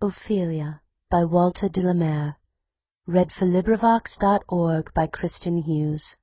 Ophelia by Walter de la Mare. LibriVox.org.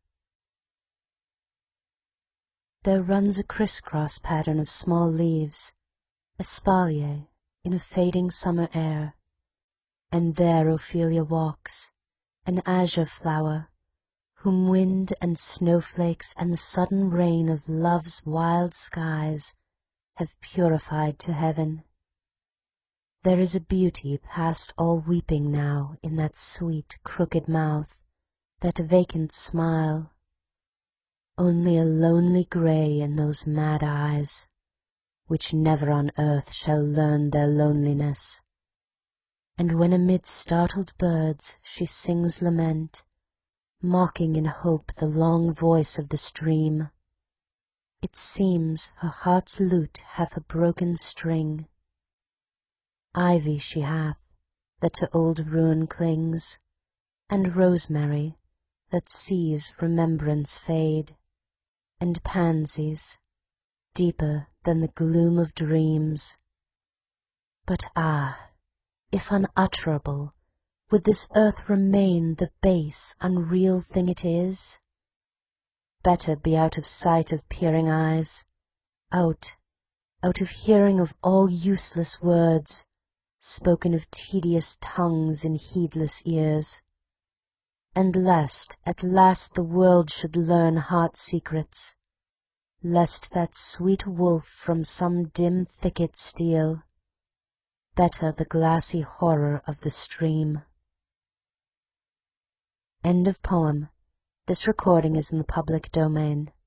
There runs a criss-cross pattern of small leaves, espalier in a fading summer air, and there Ophelia walks, an azure flower, whom wind and snowflakes and the sudden rain of love's wild skies have purified to heaven. There is a beauty past all weeping now in that sweet, crooked mouth, that vacant smile, only a lonely grey in those mad eyes, which never on earth shall learn their loneliness. And when amid startled birds she sings lament, mocking in hope the long voice of the stream, it seems her heart's lute hath a broken string. Ivy she hath, that to old ruin clings, and rosemary, that sees remembrance fade, and pansies, deeper than the gloom of dreams. But ah! if unutterable, would this earth remain the base, unreal thing it is? Better be out of sight of peering eyes, out of hearing of all useless words, spoken of tedious tongues in heedless ears, and lest at last the world should learn heart secrets, lest that sweet wolf from some dim thicket steal, better the glassy horror of the stream. End of poem. This recording is in the public domain.